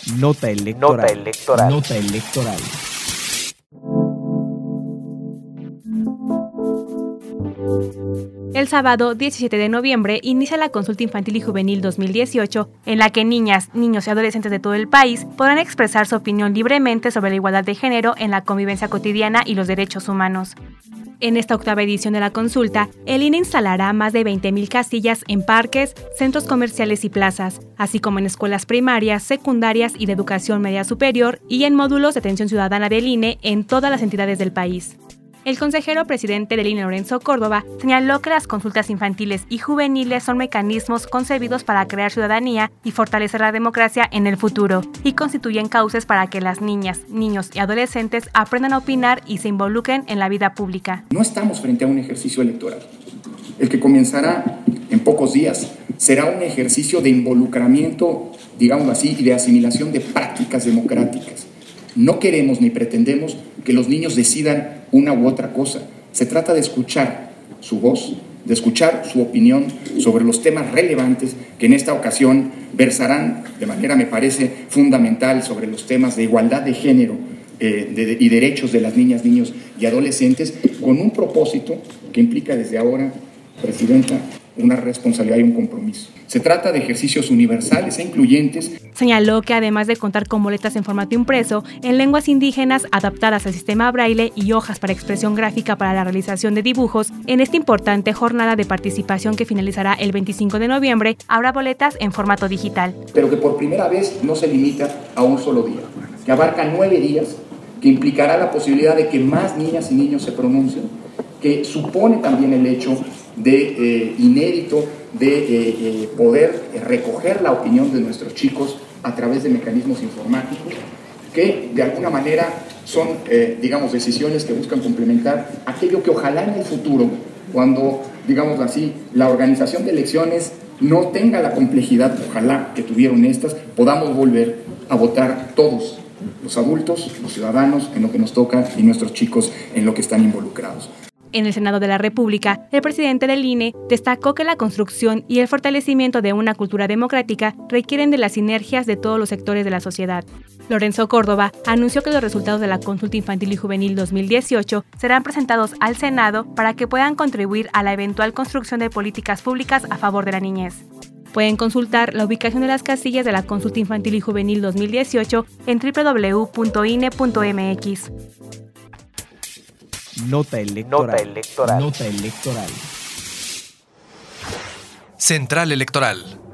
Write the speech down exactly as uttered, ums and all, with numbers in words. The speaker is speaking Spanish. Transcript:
Nota electoral. Nota electoral. Nota electoral. El sábado diecisiete de noviembre inicia la Consulta Infantil y Juvenil dos mil dieciocho, en la que niñas, niños y adolescentes de todo el país podrán expresar su opinión libremente sobre la igualdad de género en la convivencia cotidiana y los derechos humanos. En esta octava edición de la consulta, el I N E instalará más de veinte mil casillas en parques, centros comerciales y plazas, así como en escuelas primarias, secundarias y de educación media superior y en módulos de atención ciudadana del I N E en todas las entidades del país. El consejero presidente del I N E, Lorenzo Córdoba, señaló que las consultas infantiles y juveniles son mecanismos concebidos para crear ciudadanía y fortalecer la democracia en el futuro, y constituyen cauces para que las niñas, niños y adolescentes aprendan a opinar y se involucren en la vida pública. No estamos frente a un ejercicio electoral. El que comenzará en pocos días será un ejercicio de involucramiento, digamos así, y de asimilación de prácticas democráticas. No queremos ni pretendemos que los niños decidan una u otra cosa. Se trata de escuchar su voz, de escuchar su opinión sobre los temas relevantes que en esta ocasión versarán de manera, me parece, fundamental sobre los temas de igualdad de género eh, de, de, y derechos de las niñas, niños y adolescentes, con un propósito que implica desde ahora, Presidenta, una responsabilidad y un compromiso. Se trata de ejercicios universales e incluyentes. Señaló que además de contar con boletas en formato impreso, en lenguas indígenas adaptadas al sistema braille y hojas para expresión gráfica para la realización de dibujos, en esta importante jornada de participación que finalizará el veinticinco de noviembre, habrá boletas en formato digital. Pero que por primera vez no se limita a un solo día, que abarca nueve días, que implicará la posibilidad de que más niñas y niños se pronuncien, que supone también el hecho de eh, inédito de eh, eh, poder recoger la opinión de nuestros chicos a través de mecanismos informáticos que de alguna manera son, eh, digamos, decisiones que buscan complementar aquello que ojalá en el futuro, cuando, digamos así, la organización de elecciones no tenga la complejidad, ojalá que tuvieron estas, podamos volver a votar todos, los adultos, los ciudadanos, en lo que nos toca y nuestros chicos en lo que están involucrados. En el Senado de la República, el presidente del I N E destacó que la construcción y el fortalecimiento de una cultura democrática requieren de las sinergias de todos los sectores de la sociedad. Lorenzo Córdoba anunció que los resultados de la Consulta Infantil y Juvenil dos mil dieciocho serán presentados al Senado para que puedan contribuir a la eventual construcción de políticas públicas a favor de la niñez. Pueden consultar la ubicación de las casillas de la Consulta Infantil y Juvenil dos mil dieciocho en doble u doble u doble u punto i n e punto m x. Nota electoral. Nota electoral. Nota electoral. Central Electoral.